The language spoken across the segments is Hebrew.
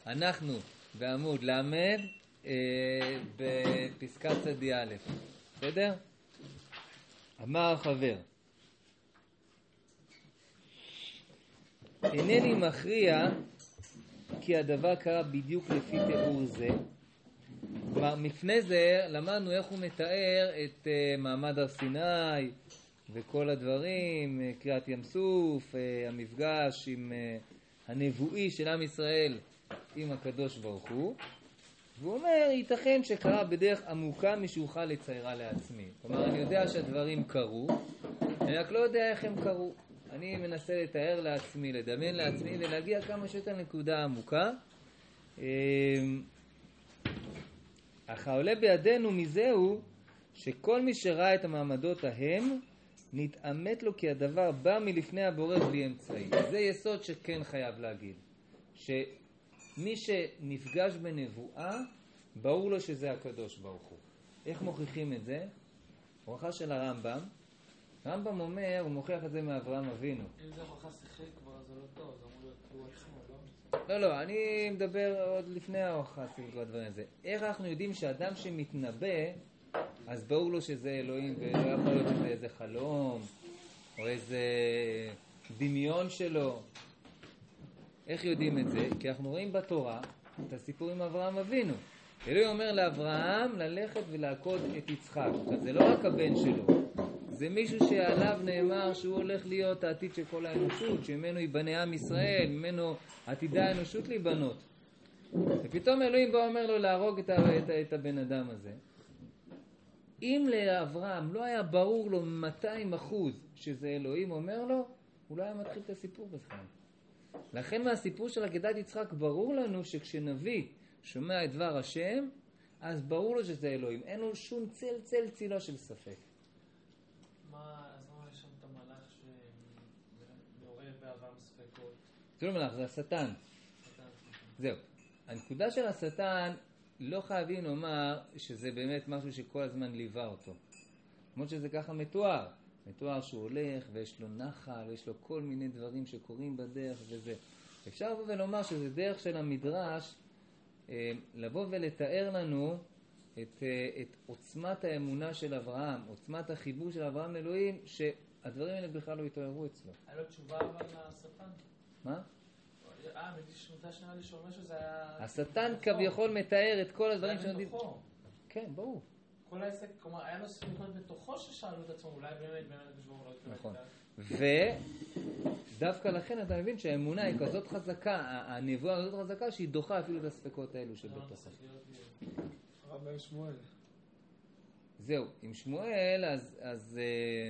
אנחנו בעמוד למד בפסקה צדי א', בסדר? אמר החבר, אינני מכריע כי הדבר קרה בדיוק לפי תיאור זה. כלומר, לפני זה למדנו איך הוא מתאר את מעמד הר סיני וכל הדברים, קריאת ים סוף, המפגש עם הנבואי של עם ישראל עם הקדוש ברוך הוא. והוא אומר, ייתכן שקרה בדרך עמוקה משאוכל לציירה לעצמי. כלומר, אני יודע שהדברים קרו, אני רק לא יודע איך הם קרו. אני מנסה לתאר לעצמי, לדמיין לעצמי ולהגיע כמה שיותר נקודה עמוקה. אך העולה בידינו מזהו שכל מי שראה את המעמדות ההם נתאמת לו כי הדבר בא מלפני הבורא בלי אמצעי. זה יסוד שכן חייב להגיד. שמי שנפגש בנבואה, ברור לו שזה הקדוש ברוך הוא. איך מוכיחים את זה? הוכחה של הרמב"ם. הרמב"ם אומר, הוא מוכיח את זה מאברהם אבינו. אם זה הוכחה שכלית כבר זה לא טוב, זה אמור להיות הוא עצמו, לא? לא, אני מדבר עוד לפני ההוכחה שכלית והדברים הזה. איך אנחנו יודעים שאדם שמתנבא, אז ברור לו שזה אלוהים, ולא יכול להיות שזה איזה חלום, או איזה דמיון שלו. איך יודעים את זה? כי אנחנו רואים בתורה את הסיפור עם אברהם אבינו. אלוהים אומר לאברהם ללכת ולעקוד את יצחק. עכשיו, זה לא רק הבן שלו, זה מישהו שעליו נאמר שהוא הולך להיות העתיד של כל האנושות, שממנו ייבנה עם ישראל, ממנו עתידה האנושות להיבנות. ופתאום אלוהים בא אומר לו להרוג את הבן אדם הזה. אם לאברהם לא היה ברור לו 200% שזה אלוהים אומר לו, הוא לא היה מתחיל את הסיפור בכלל. לכן מהסיפור של עקדת יצחק ברור לנו שכשנביא שומע את דבר השם, אז ברור לו שזה אלוהים. אין לו שום צל צילה של ספק. אז למה יש שם את המלאך שמעורר באברהם ספקות? זה לא מלאך, זה השטן. זהו. הנקודה של השטן לא חייבים לומר שזה באמת משהו שכל הזמן ליווה אותו. כמו שזה ככה מתואר. מתואר שהוא הולך ויש לו נחל ויש לו כל מיני דברים שקורים בדרך וזה. אפשר לבוא ולומר שזה דרך של המדרש לבוא ולתאר לנו את עוצמת האמונה של אברהם, עוצמת החיבור של אברהם לאלוהים, שהדברים האלה בכלל לא התעוררו אצלו. היה לו תשובה אבל לשטן? מה? שמתה שנייה לי שאומר שזה היה... השטן כביכול מתאר את כל הדברים שנודעים. כן, ברור. כל העסק, כלומר, היה לו ספקות בתוכו ששאלו את עצמו, אולי באמת בשבוע לא התקבל. נכון. ודווקא לכן אתה מבין שהאמונה היא כזאת חזקה, הנבואה כזאת חזקה, שהיא דוחה אפילו את הספקות האלו שבתוכה. רבי שמואל. זהו, עם שמואל, אז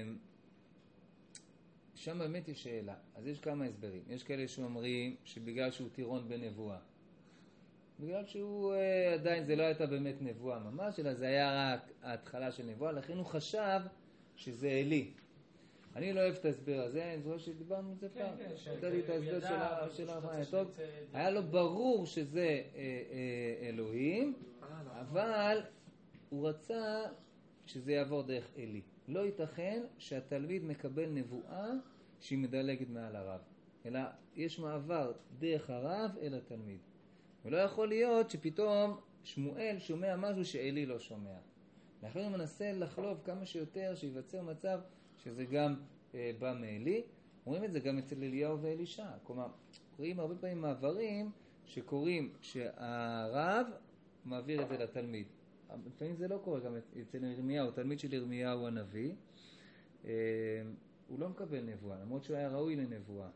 שם באמת יש שאלה. אז יש כמה הסברים. יש כאלה שאומרים שבגלל שהוא טירון בנבואה, בגלל שהוא עדיין זה לא הייתה באמת נבואה ממש, אלא זה היה רק ההתחלה של נבואה, לכן הוא חשב שזה אלי. אני לא אוהב את ההסבר הזה, אני זוכר שדיברנו את זה פעם. נתתי את ההסבר של אברהם. טוב, היה לו ברור שזה אלוהים, אבל הוא רצה שזה יעבור דרך אלי. לא ייתכן שהתלמיד מקבל נבואה שהיא מדלגת מעל הרב, אלא יש מעבר דרך הרב אל התלמיד. ולא יכול להיות שפתאום שמואל שומע משהו שאלי לא שומע. לכן הוא מנסה לחלוב כמה שיותר, שיווצר מצב שזה גם בא מאלי. רואים את זה גם אצל אליהו ואלישע. כלומר, קוראים הרבה פעמים מעברים שקוראים שהרב מעביר את זה לתלמיד. לפעמים זה לא קורה, גם אצל ירמיהו, תלמיד של ירמיהו הנביא, הוא לא מקבל נבואה, למרות שהוא היה ראוי לנבואה.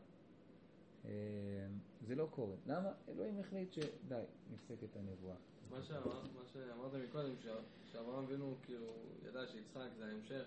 זה לא קורה. למה? אלוהים החליט שדי, נפסקת הנבואה. מה שאמרת מקודם, שאברהם אבינו כאילו ידע שיצחק זה ההמשך,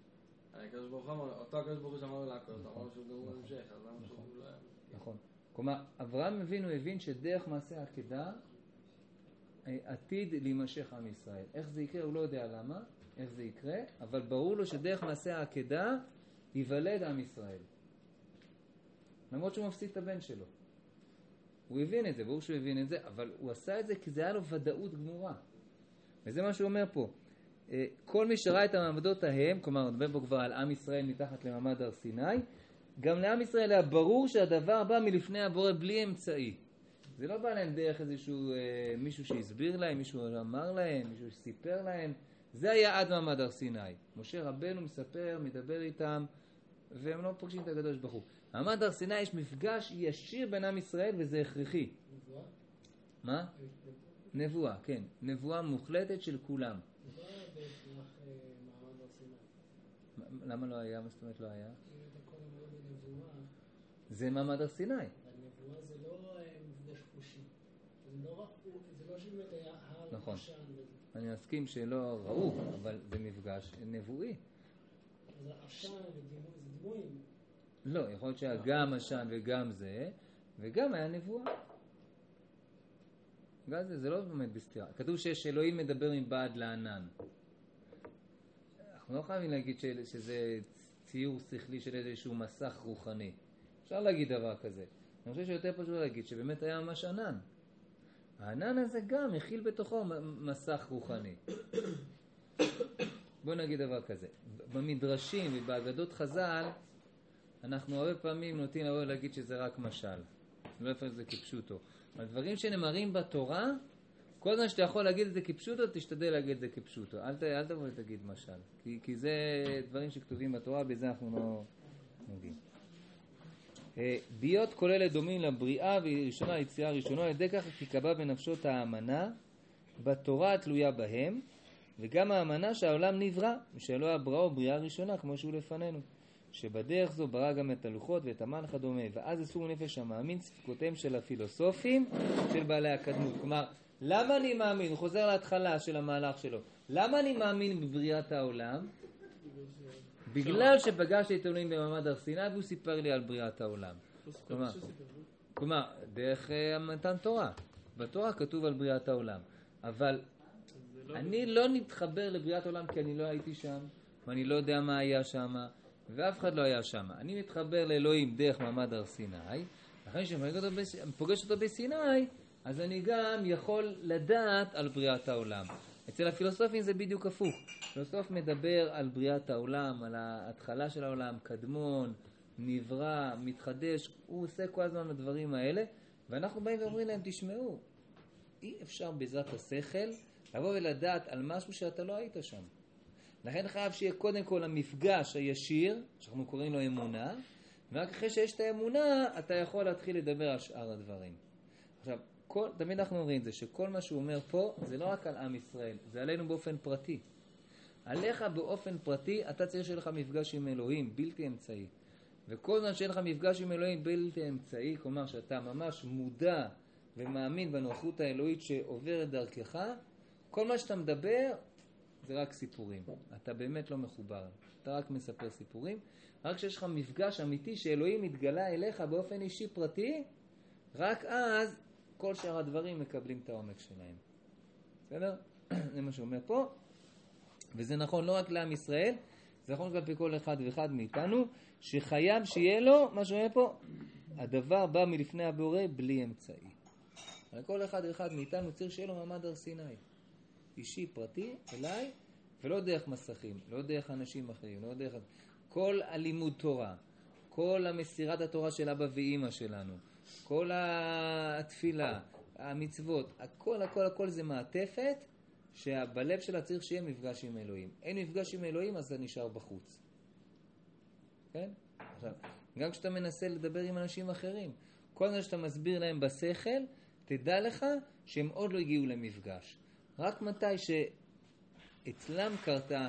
אותו הקדוש ברוך הוא שאמר לו לעקוד, אמר שהוא גם המשך, אז למה שהוא לא היה... נכון. כלומר, אברהם אבינו הבין שדרך מעשה העקדה עתיד להימשך עם ישראל. איך זה יקרה? הוא לא יודע למה, איך זה יקרה, אבל ברור לו שדרך מעשה העקדה ייוולד עם ישראל. למרות שהוא מפסיד את הבן שלו. הוא הבין את זה, ברור שהוא הבין את זה, אבל הוא עשה את זה כי זה היה לו ודאות גמורה. וזה מה שהוא אומר פה. כל מי שראה את המעמדות ההם, כלומר, נדבר פה כבר על עם ישראל מתחת למעמד הר סיני, גם לעם ישראל היה ברור שהדבר בא מלפני הבורא בלי אמצעי. זה לא בא להם דרך איזשהו מישהו שהסביר להם, מישהו אמר להם, מישהו שסיפר להם. זה היה עד מעמד הר סיני. משה רבנו מספר, מדבר איתם, והם לא פוגשים את הקדוש ברוך הוא. מעמד הר סיני יש מפגש ישיר בין עם ישראל, וזה הכרחי. נבואה? מה? נבואה, כן. נבואה מוחלטת של כולם. נבואה במהלך מעמד הר סיני. למה לא היה? מה זאת אומרת לא היה? אם אתה קודם רואה בנבואה, זה מעמד הר סיני. הנבואה זה לא מפגש חושי. זה לא שבאמת היה הר נכון. עשן וזה. אני מסכים שלא ראו, אבל זה מפגש נבואי. אז עשן ודימוי, זה דימויים. לא, יכול להיות שהיה גם עשן וגם זה, וגם היה נבואה. גם זה לא באמת בסתירה. כתוב שיש אלוהים מדבר מבעד לענן. אנחנו לא חייבים להגיד שזה ציור שכלי של איזשהו מסך רוחני. אפשר להגיד דבר כזה. אני חושב שיותר פשוט להגיד שבאמת היה ממש ענן. הענן הזה גם הכיל בתוכו מסך רוחני. בוא נגיד דבר כזה. במדרשים ובאגדות חז"ל, אנחנו הרבה פעמים נוטים לבוא להגיד שזה רק משל. לא לפעמים זה כפשוטו. אבל דברים שנאמרים בתורה, כל זמן שאתה יכול להגיד את זה כפשוטו, תשתדל להגיד את זה כפשוטו. אל תבוא ותגיד משל. כי זה דברים שכתובים בתורה, בזה אנחנו לא נוגעים. ביות כוללת דומים לבריאה וראשונה ליצירה ראשונה, על ידי כך כי קבע בנפשות האמנה בתורה התלויה בהם, וגם האמנה שהעולם נברא, ושאלוה הבראו בריאה ראשונה כמו שהוא לפנינו, שבדרך זו ברא גם את הלוחות ואת המן וכדומה, ואז אסור נפש המאמין ספקותיהם של הפילוסופים של בעלי הקדמות. כלומר, למה אני מאמין? הוא חוזר להתחלה של המהלך שלו. למה אני מאמין בבריאת העולם? בגלל שפגשתי את אלוהים במעמד הר סיני והוא סיפר לי על בריאת העולם. כלומר, דרך מתן תורה. בתורה כתוב על בריאת העולם. אבל אני לא נתחבר לבריאת העולם כי אני לא הייתי שם, ואני לא יודע מה היה שם, ואף אחד לא היה שם. אני מתחבר לאלוהים דרך מעמד הר סיני, אחרי שאני פוגש אותו בסיני, אז אני גם יכול לדעת על בריאת העולם. אצל הפילוסופים זה בדיוק הפוך. פילוסוף מדבר על בריאת העולם, על ההתחלה של העולם, קדמון, נברא, מתחדש, הוא עושה כל הזמן הדברים האלה, ואנחנו באים ואומרים להם, תשמעו, אי אפשר בעזרת השכל לבוא ולדעת על משהו שאתה לא היית שם. לכן חייב שיהיה קודם כל המפגש הישיר, שאנחנו קוראים לו אמונה, ורק אחרי שיש את האמונה, אתה יכול להתחיל לדבר על שאר הדברים. עכשיו, תמיד אנחנו אומרים זה, שכל מה שהוא אומר פה, זה לא רק על עם ישראל, זה עלינו באופן פרטי. עליך באופן פרטי, אתה צריך שיהיה לך מפגש עם אלוהים, בלתי אמצעי. וכל זמן שיהיה לך מפגש עם אלוהים בלתי אמצעי, כלומר שאתה ממש מודע ומאמין בנוכחות האלוהית שעוברת דרכך, כל מה שאתה מדבר זה רק סיפורים. אתה באמת לא מחובר, אתה רק מספר סיפורים. רק כשיש לך מפגש אמיתי שאלוהים מתגלה אליך באופן אישי פרטי, רק אז כל שאר הדברים מקבלים את העומק שלהם. בסדר? זה מה שאומר פה. וזה נכון לא רק לעם ישראל, זה נכון כלפי כל אחד ואחד מאיתנו, שחייב שיהיה לו, מה שאומר פה, הדבר בא מלפני הבורא בלי אמצעי. על כל אחד ואחד מאיתנו צריך שיהיה לו מעמד הר סיני. אישי, פרטי, אליי, ולא דרך מסכים, לא דרך אנשים אחרים, לא דרך... כל הלימוד תורה, כל המסירת התורה של אבא ואמא שלנו, כל התפילה, המצוות, הכל זה מעטפת שבלב שלה צריך שיהיה מפגש עם אלוהים. אין מפגש עם אלוהים, אז זה נשאר בחוץ. כן? עכשיו, גם כשאתה מנסה לדבר עם אנשים אחרים, כל מה שאתה מסביר להם בשכל, תדע לך שהם עוד לא הגיעו למפגש. רק מתי שאצלם קרתה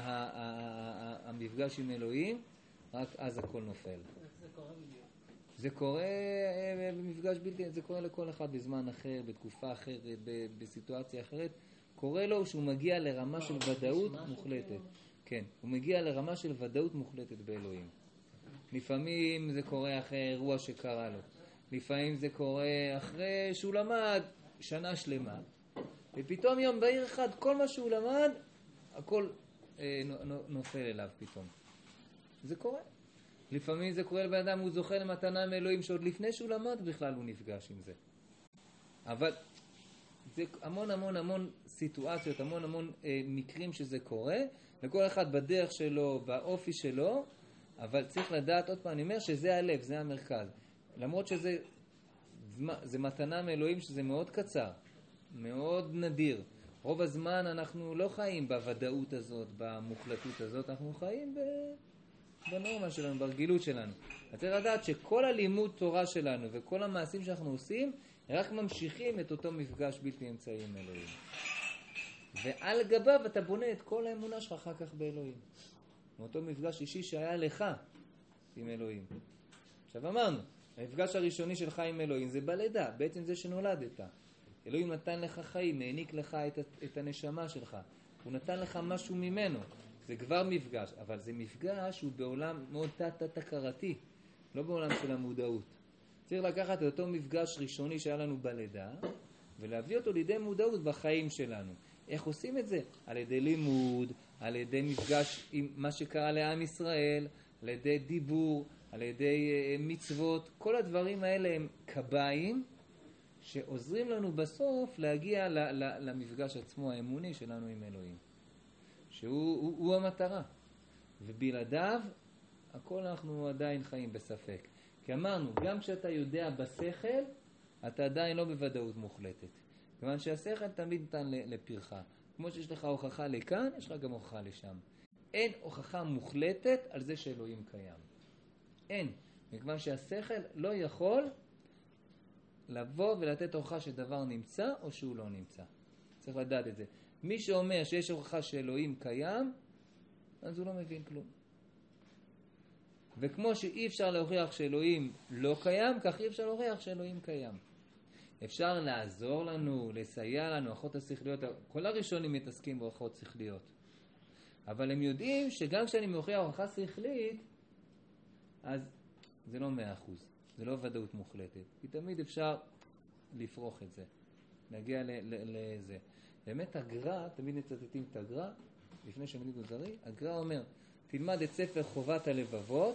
המפגש עם אלוהים, רק אז הכל נופל. איך זה קורה בדיוק? זה קורה במפגש בלתי, זה קורה לכל אחד בזמן אחר, בתקופה אחרת, בסיטואציה אחרת. קורה לו שהוא מגיע לרמה של ודאות מוחלטת. כן, הוא מגיע לרמה של ודאות מוחלטת באלוהים. לפעמים זה קורה אחרי אירוע שקרה לו. לפעמים זה קורה אחרי שהוא למד שנה שלמה. ופתאום יום בהיר אחד, כל מה שהוא למד, הכל נופל אליו פתאום. זה קורה. לפעמים זה קורה לבן אדם, הוא זוכה למתנה מאלוהים שעוד לפני שהוא למד בכלל הוא נפגש עם זה. אבל זה המון סיטואציות, המון מקרים שזה קורה, לכל אחד בדרך שלו, באופי שלו, אבל צריך לדעת עוד פעם, אני אומר שזה הלב, זה המרכז. למרות שזה זה מתנה מאלוהים שזה מאוד קצר, מאוד נדיר. רוב הזמן אנחנו לא חיים בוודאות הזאת, במוחלטות הזאת, אנחנו חיים בנורמה שלנו, ברגילות שלנו. אז צריך לדעת שכל הלימוד תורה שלנו וכל המעשים שאנחנו עושים, רק ממשיכים את אותו מפגש בלתי אמצעי עם אלוהים. ועל גביו אתה בונה את כל האמונה שלך אחר כך באלוהים. מאותו מפגש אישי שהיה לך עם אלוהים. עכשיו אמרנו, המפגש הראשוני שלך עם אלוהים זה בלידה, בעצם זה שנולדת. אלוהים נתן לך חיים, העניק לך את הנשמה שלך. הוא נתן לך משהו ממנו. זה כבר מפגש, אבל זה מפגש הוא בעולם מאוד תת-הכרתי, לא בעולם של המודעות. צריך לקחת את אותו מפגש ראשוני שהיה לנו בלידה, ולהביא אותו לידי מודעות בחיים שלנו. איך עושים את זה? על ידי לימוד, על ידי מפגש עם מה שקרה לעם ישראל, על ידי דיבור, על ידי מצוות. כל הדברים האלה הם קביים שעוזרים לנו בסוף להגיע למפגש עצמו האמוני שלנו עם אלוהים. שהוא המטרה. ובלעדיו, הכל אנחנו עדיין חיים בספק. כי אמרנו, גם כשאתה יודע בשכל, אתה עדיין לא בוודאות מוחלטת. כיוון שהשכל תמיד ניתן לפרחה. כמו שיש לך הוכחה לכאן, יש לך גם הוכחה לשם. אין הוכחה מוחלטת על זה שאלוהים קיים. אין. מכיוון שהשכל לא יכול לבוא ולתת הוכחה שדבר נמצא או שהוא לא נמצא. צריך לדעת את זה. מי שאומר שיש הוכחה שאלוהים קיים, אז הוא לא מבין כלום. וכמו שאי אפשר להוכיח שאלוהים לא קיים, כך אי אפשר להוכיח שאלוהים קיים. אפשר לעזור לנו, לסייע לנו, הוכחות השכליות, כל הראשונים מתעסקים בהוכחות שכליות. אבל הם יודעים שגם כשאני מוכיח הוכחה שכלית, אז זה לא 100%, זה לא ודאות מוחלטת. כי תמיד אפשר לפרוח את זה, להגיע לזה. באמת הגר"א, תמיד מצטטים את הגר"א, לפני שמגיד גוזרי, הגר"א אומר, תלמד את ספר חובת הלבבות,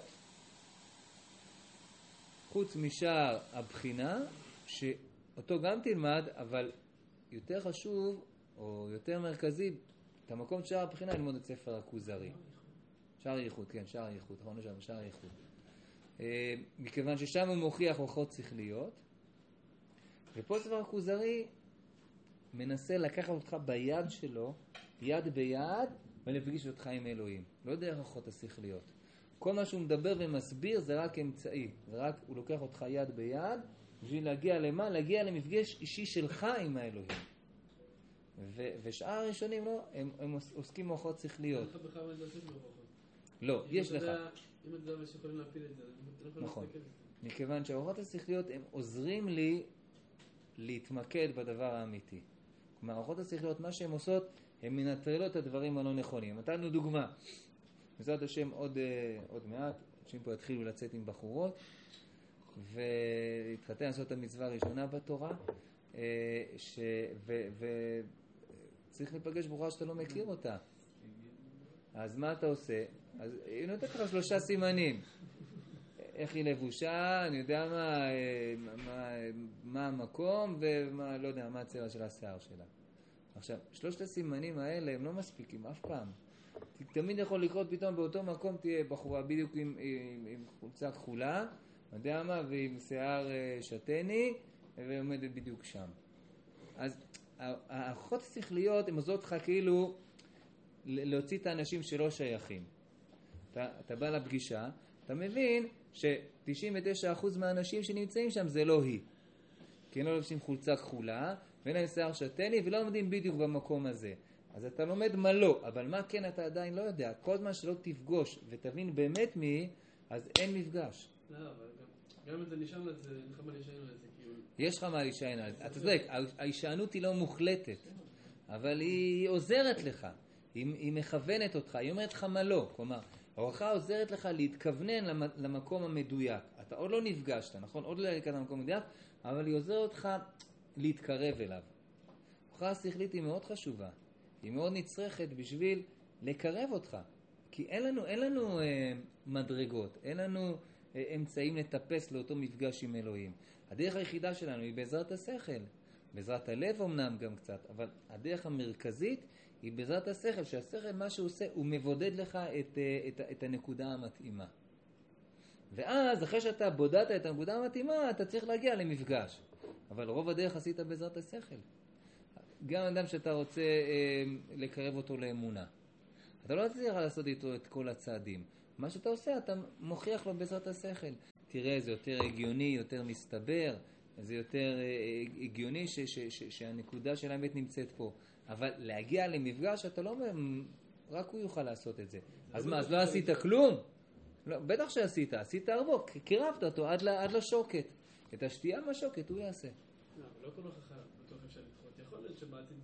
חוץ משאר הבחינה, שאותו גם תלמד, אבל יותר חשוב, או יותר מרכזי, את המקום של שאר הבחינה, ללמוד את ספר הכוזרי. שער הייחוד, כן, שער הייחוד, נכון לשם, שער הייחוד. מכיוון ששם הוא מוכיח הוכחות שכליות, ופה ספר הכוזרי מנסה לקחת אותך ביד שלו, יד ביד, ולפגיש אותך עם אלוהים. לא דרך הוכחות השכליות. כל מה שהוא מדבר ומסביר זה רק אמצעי. זה רק, הוא לוקח אותך יד ביד, בשביל להגיע למה? להגיע למפגש אישי שלך עם האלוהים. ושאר הראשונים לא, הם עוסקים בהוכחות שכליות. אין לך בכלל מה לדעת בהוכחות. לא, יש לך. אם אתה יודע שיכולים להפיל את זה, אתה לא יכול נכון. להסתכל את זה. מכיוון שההוכחות השכליות הם עוזרים לי להתמקד בדבר האמיתי. כלומר, ההוכחות השכליות, מה שהן עושות, הן מנטרלות את הדברים הלא נכונים. נתנו דוגמה. בעזרת השם עוד מעט, אנשים פה יתחילו לצאת עם בחורות, והתחתן לעשות את המצווה הראשונה בתורה, וצריך להיפגש בחורה שאתה לא מכיר אותה. אז מה אתה עושה? אז היא נותנת לך 3 סימנים. איך היא לבושה, אני יודע מה המקום, ומה, לא יודע, מה הצבע של השיער שלה. עכשיו, 3 הסימנים האלה הם לא מספיקים אף פעם. תמיד יכול לקרות פתאום באותו מקום תהיה בחורה בדיוק עם חולצה כחולה, אני יודע מה, ועם שיער שטני, ועומדת בדיוק שם. אז ההוכחות השכליות הן עוזרות לך כאילו להוציא את האנשים שלא שייכים. אתה בא לפגישה, אתה מבין ש99% מהאנשים שנמצאים שם זה לא היא. כי הם לא לובשים חולצה כחולה, ואין להם שיער שטני, ולא עומדים בדיוק במקום הזה. אז אתה לומד מה לא, אבל מה כן אתה עדיין לא יודע. כל זמן שלא תפגוש ותבין באמת מי, אז אין מפגש. לא, אבל גם אם אתה נשען על זה, אין לך מה להישען על זה, כאילו... יש לך מה להישען על זה. אתה צודק, ההישענות היא לא מוחלטת, אבל היא עוזרת לך. היא מכוונת אותך, היא אומרת לך מה לא. כלומר, ההוכחה עוזרת לך להתכוונן למקום המדויק. אתה עוד לא נפגשת, נכון? עוד לא להגיע למקום המדויק, אבל היא עוזרת אותך להתקרב אליו. ההוכחה השכלית היא מאוד חשובה. היא מאוד נצרכת בשביל לקרב אותך. כי אין לנו מדרגות, אין לנו אמצעים לטפס לאותו מפגש עם אלוהים. הדרך היחידה שלנו היא בעזרת השכל. בעזרת הלב אמנם גם קצת, אבל הדרך המרכזית היא בעזרת השכל, שהשכל מה שהוא עושה הוא מבודד לך את הנקודה המתאימה. ואז אחרי שאתה בודדת את הנקודה המתאימה, אתה צריך להגיע למפגש. אבל רוב הדרך עשית בעזרת השכל. גם אדם שאתה רוצה לקרב אותו לאמונה. אתה לא צריך לעשות איתו את כל הצעדים. מה שאתה עושה, אתה מוכיח לו בעזרת השכל. תראה, זה יותר הגיוני, יותר מסתבר, זה יותר הגיוני שהנקודה של האמת נמצאת פה. אבל להגיע למפגש, אתה לא אומר, רק הוא יוכל לעשות את זה. אז מה, אז לא עשית כלום? לא, בטח שעשית, עשית הרבה, קירבת אותו עד לשוקת. את השתייה מהשוקת הוא יעשה. לא, אבל לא כל הוכחה בטוח אפשר לדחות. יכול להיות שבעתיד...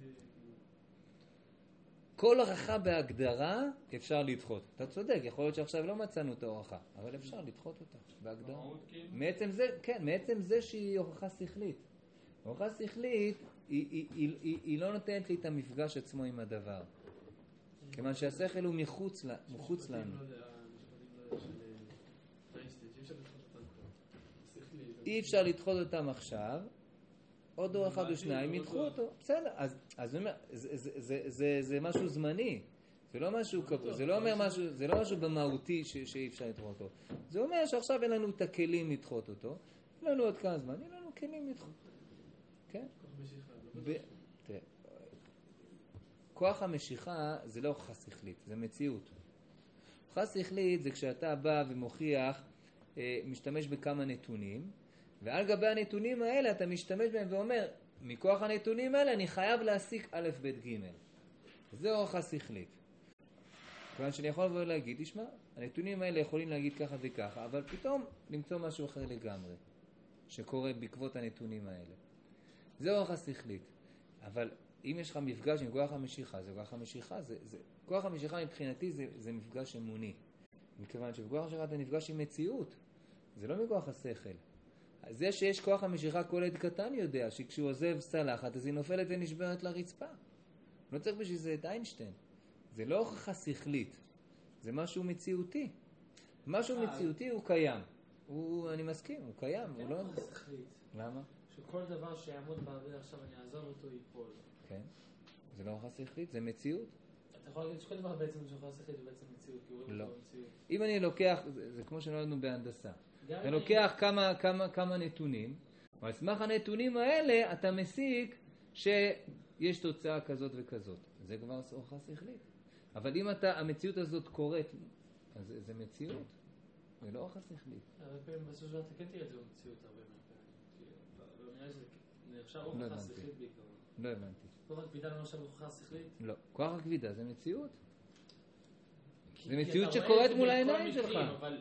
כל הוכחה בהגדרה אפשר לדחות. אתה צודק, יכול להיות שעכשיו לא מצאנו את ההוכחה, אבל אפשר לדחות אותה בהגדרה. מעצם זה, כן, מעצם זה שהיא הוכחה שכלית. הוכחה שכלית היא לא נותנת לי את המפגש עצמו עם הדבר. כיוון שהשכל הוא מחוץ לנו. אי אפשר לדחות אותם עכשיו, עוד דור אחד או שניים ידחו אותו, בסדר, אז זה משהו זמני, זה לא משהו קבוע, זה לא אומר משהו, זה לא משהו במהותי שאי אפשר לדחות אותו, זה אומר שעכשיו אין לנו את הכלים לדחות אותו, אין לנו עוד כמה זמן, אין לנו כלים לדחות, כן? כוח המשיכה זה לא הוכחה שכלית, זה מציאות. הוכחה שכלית זה כשאתה בא ומוכיח, משתמש בכמה נתונים, ועל גבי הנתונים האלה אתה משתמש בהם ואומר, מכוח הנתונים האלה אני חייב להסיק א' ב' ג'. זה הוכחה שכלית. כיוון שאני יכול לבוא להגיד, תשמע, הנתונים האלה יכולים להגיד ככה וככה, אבל פתאום למצוא משהו אחר לגמרי, שקורה בעקבות הנתונים האלה. זה הוכחה שכלית. אבל אם יש לך מפגש עם כוח המשיכה, זה כוח המשיכה, כוח המשיכה מבחינתי זה מפגש אמוני. מכיוון שבכוח המשיכה אתה נפגש עם מציאות, זה לא מכוח השכל. זה שיש כוח המשיכה כל עד קטן יודע שכשהוא עוזב סלחת אז היא נופלת ונשברת לרצפה. לא צריך בשביל זה את איינשטיין. זה לא הוכחה שכלית, זה משהו מציאותי. משהו מציאותי הוא קיים. אני מסכים, הוא קיים. הוא לא... שכלית. למה? שכל דבר שיעמוד באוויר עכשיו אני אעזוב אותו ייפול. כן. זה לא הוכחה שכלית, זה מציאות. אתה יכול להגיד שכל דבר בעצם שהוכחה שכלית הוא בעצם מציאות, כי הוא רואה אותו מציאות. אם אני לוקח, זה כמו שנולדנו בהנדסה. אתה לוקח כמה נתונים, ועל סמך הנתונים האלה אתה מסיק שיש תוצאה כזאת וכזאת. זה כבר הוכחה שכלית. אבל אם המציאות הזאת קורית, אז זה מציאות. זה לא הוכחה שכלית. הרבה פעמים בסופו של דבר אתה כן תראה את זה במציאות הרבה פעמים. נראה שזה נחשב הוכחה שכלית בעיקרון. לא הבנתי. כוח הכבידה לא נחשב הוכחה שכלית? לא. כוח הכבידה זה מציאות. זה מציאות שקורית מול העיניים שלך.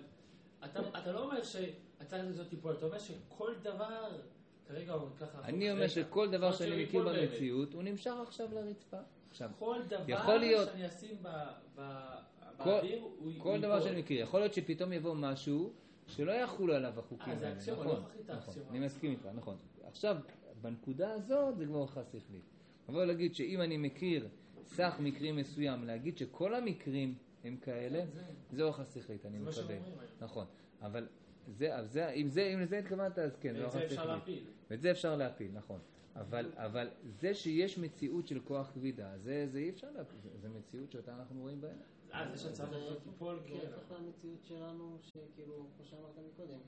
אתה לא אומר שהצעת הזאת תיפול, אתה אומר שכל דבר, כרגע הוא ככה... אני אומר שכל דבר שאני מכיר במציאות, הוא נמשך עכשיו לרצפה. כל דבר שאני אשים באוויר, הוא ייפול. כל דבר שאני מכיר. יכול להיות שפתאום יבוא משהו שלא יחול עליו החוקים האלה. זה אקסיומה, לא הוכחית אקסיומה. אני מסכים איתך, נכון. עכשיו, בנקודה הזאת זה כבר הוכחה שכלית. אבל להגיד שאם אני מכיר סך מקרים מסוים, להגיד שכל המקרים הם כאלה, זה הוכחה שכלית, אני מקבל. נכון. אבל אם לזה התכוונת, אז כן, זה הוכחה שכלית. ואת זה אפשר להפיל. ואת זה אפשר להפיל, נכון. אבל זה שיש מציאות של כוח כבידה, זה אי אפשר להפיל. זה מציאות שאותה אנחנו רואים בעיניי. זה שהצעת הזאת תיפול, כן. זה הופך למציאות שלנו, שכאילו, כמו שאמרת מקודם,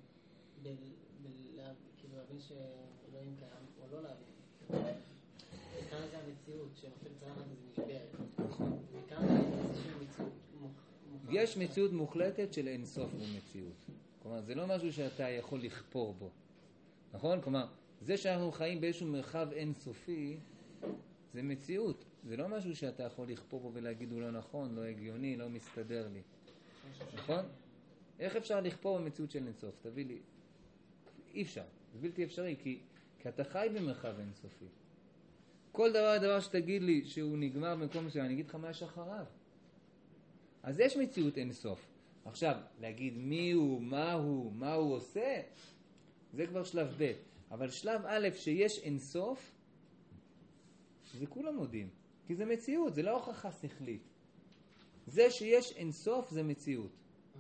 כאילו להבין שאלוהים קיים, או לא להבין. וכאן זה המציאות, שנופל צרחת וזה נשברת. וכאן זה איזושהי מציאות מוחלטת. יש מציאות מוחלטת של אינסוף במציאות. כלומר, זה לא משהו שאתה יכול לכפור בו. נכון? כלומר, זה שאנחנו חיים באיזשהו מרחב אינסופי, זה מציאות. זה לא משהו שאתה יכול לכפור בו ולהגיד הוא לא נכון, לא הגיוני, לא מסתדר לי. נכון? איך אפשר לכפור במציאות של אינסוף? תביא לי. אי אפשר. זה בלתי אפשרי, כי אתה חי במרחב אינסופי. כל דבר שתגיד לי שהוא נגמר במקום מסוים, אני אגיד לך מה יש אחריו. אז יש מציאות אינסוף. עכשיו, להגיד מי הוא, מה הוא עושה, זה כבר שלב ב'. אבל שלב א' שיש אינסוף, זה כולם מודים. כי זה מציאות, זה לא הוכחה שכלית. זה שיש אינסוף זה מציאות.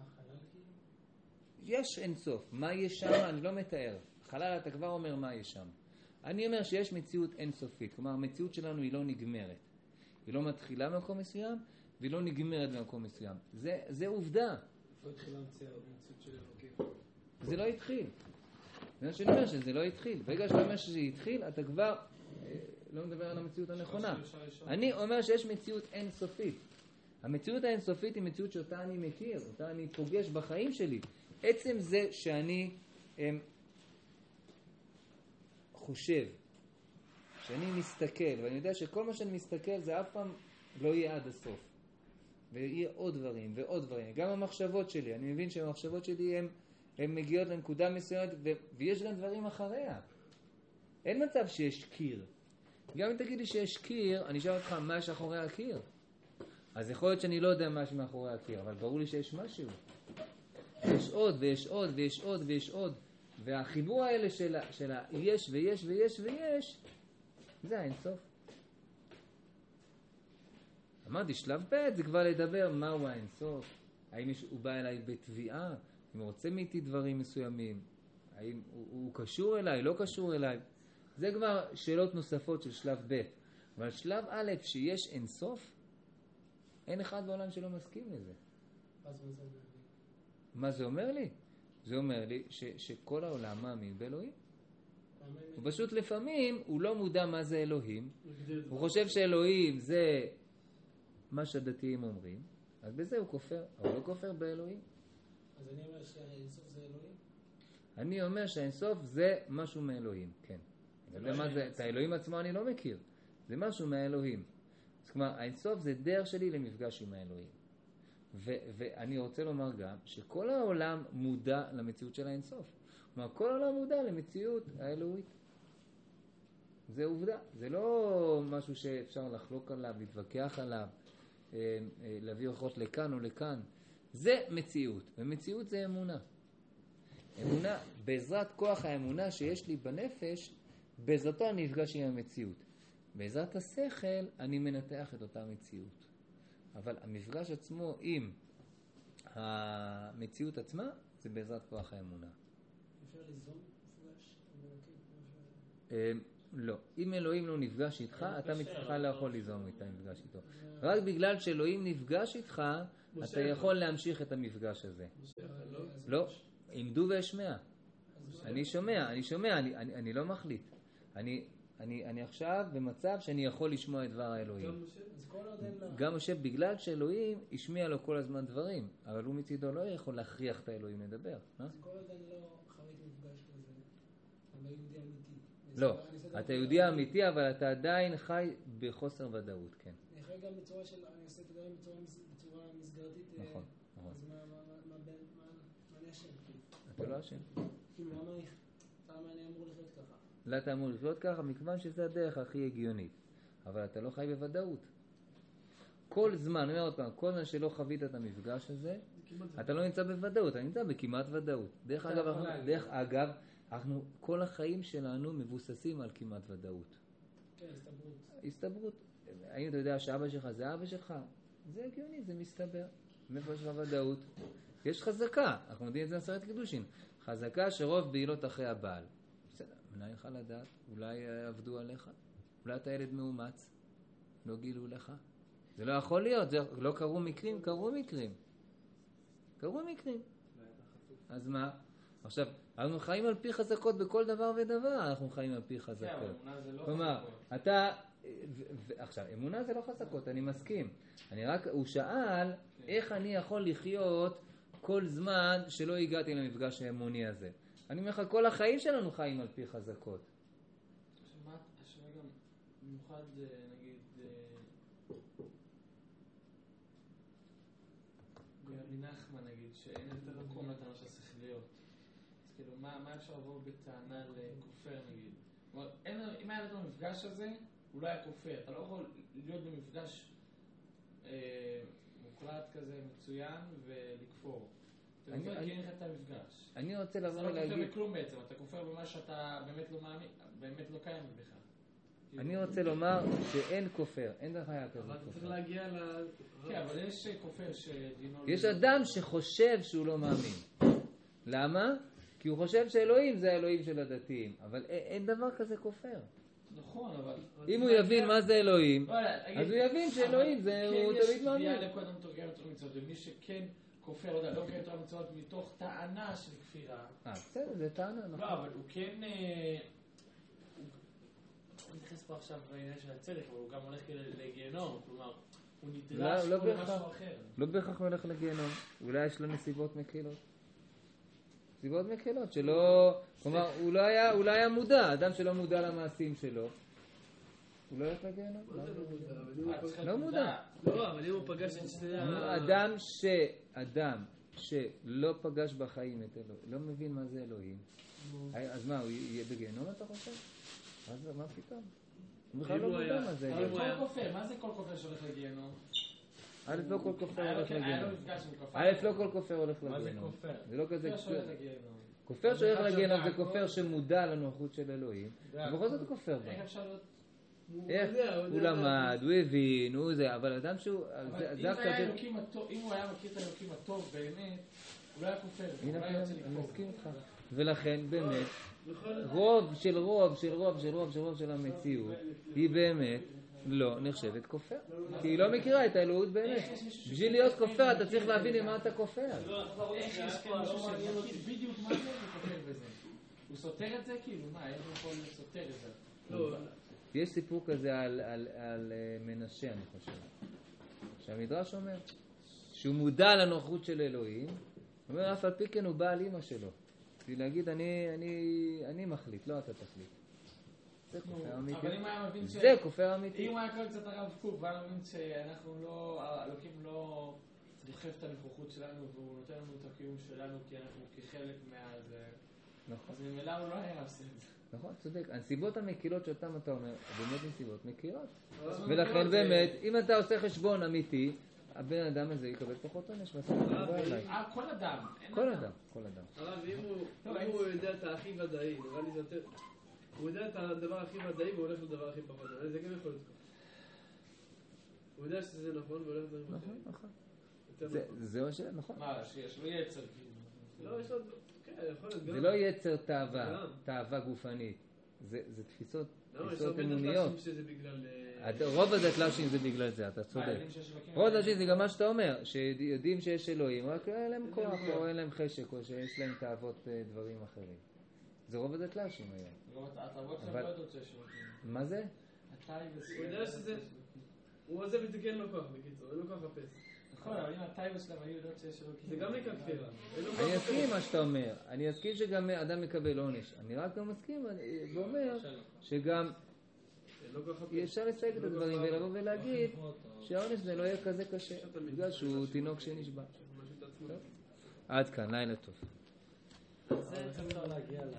יש אינסוף. מה יש שם? אני לא מתאר. חלל אתה כבר אומר מה יש שם. אני אומר שיש מציאות אינסופית. כלומר, המציאות שלנו היא לא נגמרת. היא לא מתחילה במקום מסוים, והיא לא נגמרת במקום מסוים. זה עובדה. איפה התחילה המציאות של אלוקים? זה לא התחיל. זה מה שאני אומר שזה לא התחיל. ברגע שאתה אומר שזה התחיל, אתה כבר לא מדבר על המציאות הנכונה. אני אומר שיש מציאות אינסופית. המציאות האינסופית היא מציאות שאותה אני מכיר, אותה אני פוגש בחיים שלי. עצם זה שאני חושב, שאני מסתכל, ואני יודע שכל מה שאני מסתכל זה אף פעם לא יהיה עד הסוף. ויהיה עוד דברים ועוד דברים. גם המחשבות שלי, אני מבין שהמחשבות שלי הן מגיעות לנקודה מסוימת, ויש גם דברים אחריה. אין מצב שיש קיר. גם אם תגיד לי שיש קיר, אני אשאל אותך מה יש אחורי הקיר. אז יכול להיות שאני לא יודע מה יש מאחורי הקיר, אבל ברור לי שיש משהו. יש עוד ויש עוד ויש עוד ויש עוד. והחיבור האלה של יש ויש ויש ויש, זה האינסוף. אמרתי, שלב ב' זה כבר לדבר מהו האינסוף. האם הוא בא אליי בתביעה, אם הוא רוצה מאיתי דברים מסוימים, האם הוא קשור אליי, לא קשור אליי. זה כבר שאלות נוספות של שלב ב'. אבל שלב א', שיש אינסוף, אין אחד בעולם שלא מסכים לזה. מה זה אומר לי? זה אומר לי שכל העולם מאמין באלוהים. הוא פשוט לפעמים, הוא לא מודע מה זה אלוהים. הוא חושב שאלוהים זה מה שהדתיים אומרים, אז בזה הוא כופר, אבל הוא לא כופר באלוהים. אז אני אומר שהאינסוף זה אלוהים? אני אומר שהאינסוף זה משהו מאלוהים, כן. את האלוהים עצמו אני לא מכיר. זה משהו מהאלוהים. זאת אומרת, האינסוף זה דרך שלי למפגש עם האלוהים. ואני רוצה לומר גם שכל העולם מודע למציאות של האינסוף. כלומר, כל העולם מודע למציאות האלוהית. זה עובדה. זה לא משהו שאפשר לחלוק עליו, להתווכח עליו, להביא הוכחות לכאן או לכאן. זה מציאות. ומציאות זה אמונה. אמונה, בעזרת כוח האמונה שיש לי בנפש, בעזרתו אני נפגש עם המציאות. בעזרת השכל אני מנתח את אותה מציאות. אבל המפגש עצמו עם המציאות עצמה זה בעזרת כוח האמונה. אפשר ליזום מפגש אלוקים? לא. אם אלוהים לא נפגש איתך, אתה מצליחה לא יכול ליזום איתה מפגש איתו. רק בגלל שאלוהים נפגש איתך, אתה יכול להמשיך את המפגש הזה. לא. עמדו ואשמע. אני שומע, אני לא מחליט. אני עכשיו במצב שאני יכול לשמוע את דבר האלוהים. גם משה, בגלל שאלוהים השמיע לו כל הזמן דברים, אבל הוא מצידו לא יכול להכריח את האלוהים לדבר. אז כל עוד אני לא חוויתי מפגש כזה, אני לא יהודי אמיתי. לא, אתה יהודי אמיתי, אבל אתה עדיין חי בחוסר ודאות, כן. אני חי גם בצורה של, אני עושה את הדברים בצורה מסגרתית. נכון. אז מה אני אשם? אתה לא אשם. כאילו, למה אני אמור לחיות ככה? לא, אתה אמור לחיות ככה, מכיוון שזה הדרך הכי הגיונית. אבל אתה לא חי בוודאות. כל זמן, אני אומר עוד פעם, כל זמן שלא חווית את המפגש הזה, אתה לא נמצא בוודאות, אתה נמצא בכמעט ודאות. דרך אגב, אנחנו, כל החיים שלנו מבוססים על כמעט ודאות. כן, הסתברות. האם אתה יודע שאבא שלך זה אבא שלך? זה הגיוני, זה מסתבר. מאיפה יש לך ודאות? יש חזקה, אנחנו יודעים את זה בסרט קידושין. חזקה שרוב בעילות אחרי הבעל. בסדר, מנהל לך לדעת, אולי עבדו עליך, אולי אתה ילד מאומץ, לא גילו לך. זה לא יכול להיות, זה לא קרו מקרים, קרו מקרים. אז מה? עכשיו, אנחנו חיים על פי חזקות בכל דבר ודבר, אנחנו חיים על פי חזקות. כן, אמונה זה לא כלומר, חזקות. אתה, עכשיו, אמונה זה לא חזקות, אני מסכים. הוא שאל, איך אני יכול לחיות כל זמן שלא הגעתי למפגש האמוני הזה. אני אומר לך, כל החיים שלנו חיים על פי חזקות. השאלה גם, במיוחד, נגיד, ברבי נחמן, נגיד, שאין יותר מקום לטענה של השכליות. אז כאילו, מה אפשר לבוא בטענה לכופר, נגיד? כלומר, אם היה לנו המפגש הזה, הוא לא היה כופר. אתה לא יכול להיות במפגש מוחלט כזה, מצוין, ולכפור. אתה כופר כי אין לך את המפגש. אני רוצה לבוא ולהגיד... אתה לא כופר בכלום בעצם, אתה כופר במה שאתה באמת לא מאמין, באמת לא קיים בך. אני רוצה לומר שאין כופר, אין דרך היה כזאת אבל אתה צריך כופר. להגיע כן, אבל יש כופר שדינו... יש אדם שחושב שהוא לא מאמין. למה? כי הוא חושב שאלוהים זה האלוהים של הדתיים. אבל אין דבר כזה כופר. נכון, אבל... אם הוא יבין מה זה אלוהים, אז הוא יבין שאלוהים זה הוא תמיד מאמין. יש תביעה לקודם תורגם יותר מצוות, ומי שכן כופר, לא יודע, לא קיים תורה ומצוות מתוך טענה של כפירה. בסדר, זה טענה, נכון. לא, אבל הוא כן... הוא נכנס פה עכשיו בעניין של הצדק, אבל הוא גם הולך לגיהנום, כלומר, הוא נדרש פה למשהו אחר. לא בהכרח הוא הולך לגיהנום, אולי יש לו נסיבות מקילות. נסיבות מקילות, שלא... כלומר, הוא לא היה מודע, אדם שלא מודע למעשים שלו. הוא לא הולך לגיהנום? לא מודע. לא, אבל אם הוא פגש את שני אדם שלא פגש בחיים את אלוהים, לא מבין מה זה אלוהים, אז מה, הוא יהיה בגיהנום אתה חושב? אז מה פתאום? הוא בכלל לא מודע מה זה אבל גיהנום. כל כופר, מה זה כל כופר שהולך לגיהנום? א' לא כל כופר הולך היה לו לגיהנום. מפגש עם כופר. א' לא כל כופר הולך מה זה לגיהנום. כופר? זה לא כזה... כופר שהולך לגיהנום. כופר שהולך לגיהנום זה כופר שמודע לנוכחות של אלוהים, ובכל זאת הוא כופר בה. איך אפשר להיות... הוא למד, הוא הבין, הוא זה, אבל אדם שהוא... אם הוא היה מכיר את האלוקים הטוב באמת, הוא לא היה כופר. אני מסכים איתך. ולכן באמת, רוב של המציאות היא באמת לא נחשבת כופר. כי היא לא מכירה את האלוהות באמת. בשביל להיות כופר אתה צריך להבין עם מה אתה כופר. איך יש כאן משהו שמכיר בדיוק מה זה וכופר בזה? הוא סותר את זה? כאילו מה, איך הוא יכול לסותר את זה? יש סיפור כזה על מנשה, אני חושב. שהמדרש אומר שהוא מודע לנוכחות של אלוהים, הוא אומר אף על פי כן הוא בא על אמא שלו. בשביל להגיד אני מחליט, לא אתה תחליט. זה כופר אמיתי. אבל אם היה מבין זה כופר אמיתי. אם הוא היה קורא קצת הרב קוק, והיה מבין שאנחנו לא, האלוקים לא דוחף את הנוכחות שלנו והוא נותן לנו את הקיום שלנו כי אנחנו כחלק מהזה. נכון. אז ממילא הוא לא היה עושה את זה. נכון, צודק. הנסיבות המקילות שאותם אתה אומר, באמת נסיבות מקילות. ולכן באמת, אם אתה עושה חשבון אמיתי, הבן אדם הזה יקבל פחות עונש. כל אדם. כל אדם. הרב, אם הוא יודע את הכי ודאי, נראה לי זה יותר... הוא יודע את הדבר הכי ודאי והוא הולך לדבר הכי פחות ודאי, זה גם יכול להיות ככה. הוא יודע שזה נכון והוא הולך לדבר הכי נכון. יותר נכון. זה נכון. מה, שיש לו יצר? לא, יש לו... כן, יכול להיות גם. זה לא יצר תאווה גופנית. זה תפיסות אמוניות. רוב הדתל"שים זה בגלל זה, אתה צודק. רוב הדתל"שים זה גם מה שאתה אומר, שיודעים שיש אלוהים, רק אין להם כוח או אין להם חשק או שיש להם תאוות דברים אחרים. זה רוב הדתל"שים היום. התאוות שלהם לא יודעות שיש אלוהים. מה זה? הוא יודע שזה... הוא עוזב את זה כי אין לו כוח, בקיצור, אין לו כוח לחפש. נכון, אבל אם הטייבס שלהם היו יודעות שיש אלוהים... זה גם נקרא כפירה. אני אסכים מה שאתה אומר, אני אסכים שגם אדם מקבל עונש, אני רק גם מסכים ואומר שגם אפשר לסייג את הדברים ולבוא ולהגיד שהעונש זה לא יהיה כזה קשה, בגלל שהוא תינוק שנשבע. עד כאן, לילה טוב. זה אפשר להגיע